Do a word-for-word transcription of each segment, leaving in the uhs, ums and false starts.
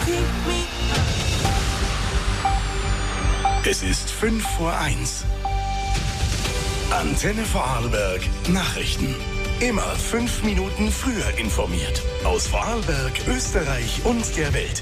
Es ist fünf vor eins. Antenne Vorarlberg Nachrichten. Immer fünf Minuten früher informiert. Aus Vorarlberg, Österreich und der Welt.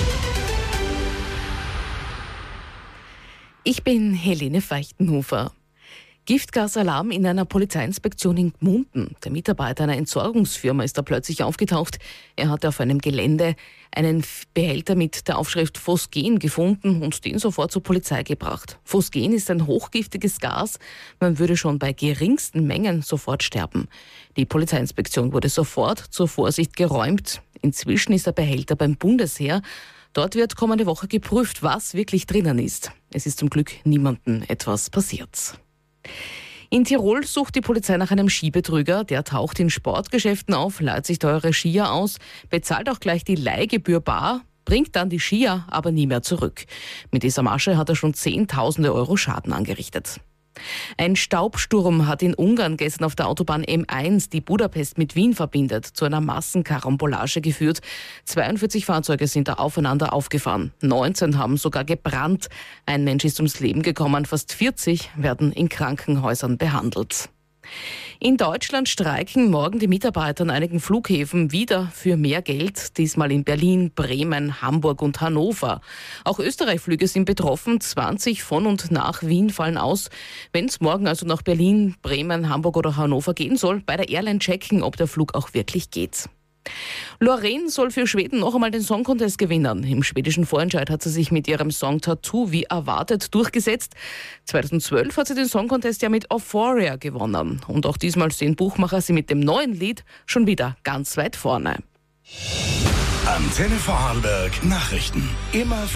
Ich bin Helene Feichtenhofer. Giftgasalarm in einer Polizeiinspektion in Gmunden. Der Mitarbeiter einer Entsorgungsfirma ist da plötzlich aufgetaucht. Er hatte auf einem Gelände einen Behälter mit der Aufschrift Phosgen gefunden und den sofort zur Polizei gebracht. Phosgen ist ein hochgiftiges Gas. Man würde schon bei geringsten Mengen sofort sterben. Die Polizeiinspektion wurde sofort zur Vorsicht geräumt. Inzwischen ist der Behälter beim Bundesheer. Dort wird kommende Woche geprüft, was wirklich drinnen ist. Es ist zum Glück niemandem etwas passiert. In Tirol sucht die Polizei nach einem Skibetrüger. Der taucht in Sportgeschäften auf, leiht sich teure Skier aus, bezahlt auch gleich die Leihgebühr bar, bringt dann die Skier aber nie mehr zurück. Mit dieser Masche hat er schon Zehntausende Euro Schaden angerichtet. Ein Staubsturm hat in Ungarn gestern auf der Autobahn M eins, die Budapest mit Wien verbindet, zu einer Massenkarambolage geführt. zweiundvierzig Fahrzeuge sind da aufeinander aufgefahren. neunzehn haben sogar gebrannt. Ein Mensch ist ums Leben gekommen, fast vierzig werden in Krankenhäusern behandelt. In Deutschland streiken morgen die Mitarbeiter an einigen Flughäfen wieder für mehr Geld, diesmal in Berlin, Bremen, Hamburg und Hannover. Auch Österreich-Flüge sind betroffen, zwanzig von und nach Wien fallen aus. Wenn es morgen also nach Berlin, Bremen, Hamburg oder Hannover gehen soll, bei der Airline checken, ob der Flug auch wirklich geht. Loreen soll für Schweden noch einmal den Song Contest gewinnen. Im schwedischen Vorentscheid hat sie sich mit ihrem Song Tattoo wie erwartet durchgesetzt. zweitausendzwölf hat sie den Song Contest ja mit Euphoria gewonnen. Und auch diesmal sehen Buchmacher sie mit dem neuen Lied schon wieder ganz weit vorne. Antenne Vorarlberg Nachrichten. Immer